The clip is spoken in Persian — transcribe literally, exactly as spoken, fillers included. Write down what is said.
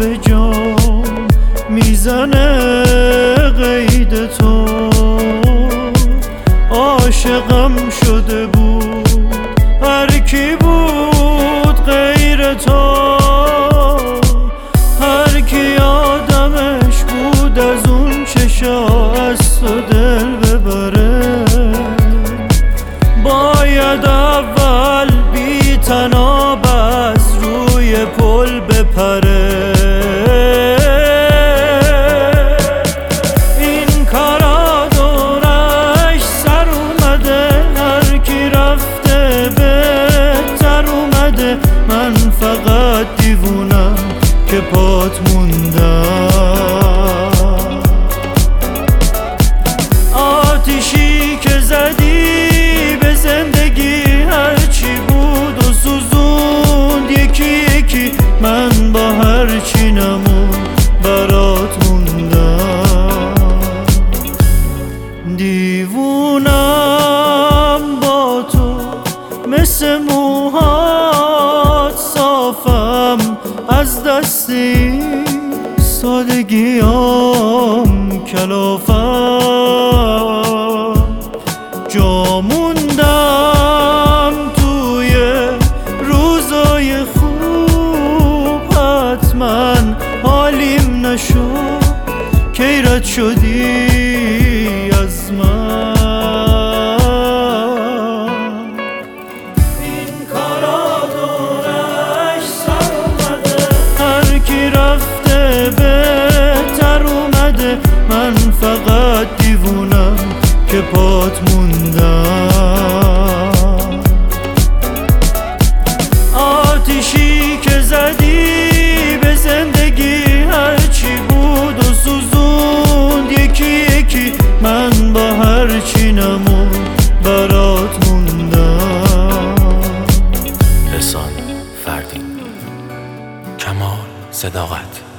به جام میزنه قید تو. عاشقم شده بود هر کی بود غیر تو، هر کی آدمش بود از اون چشا از تو دل ببره. باید اول بی تناب از روی پل بپره. این کارا دورش سر اومده، هر کی رفته بهتر اومده. من فقط دیوونم که پات موندم. آتیشی که زدی به زندگی هرچی بود و سوزوند یکی یکی. من با هرچی نمون برات موندم. دیوونم با تو مثل موهات، صافم از دستی سادگیام کلافم. جا موندم توی روزای خوب، حتما حالیم نشد کی رد شدی از من. این کارا دورش سر اومده، هر کی رفته بهتر اومده. من فقط دیوونم که پات موندم. آتیشی که زدی به زندگی هرچی بود و سوزوند یکی یکی. من با هرچی نمون برات موندم. احسان فردین، کمال صداقت.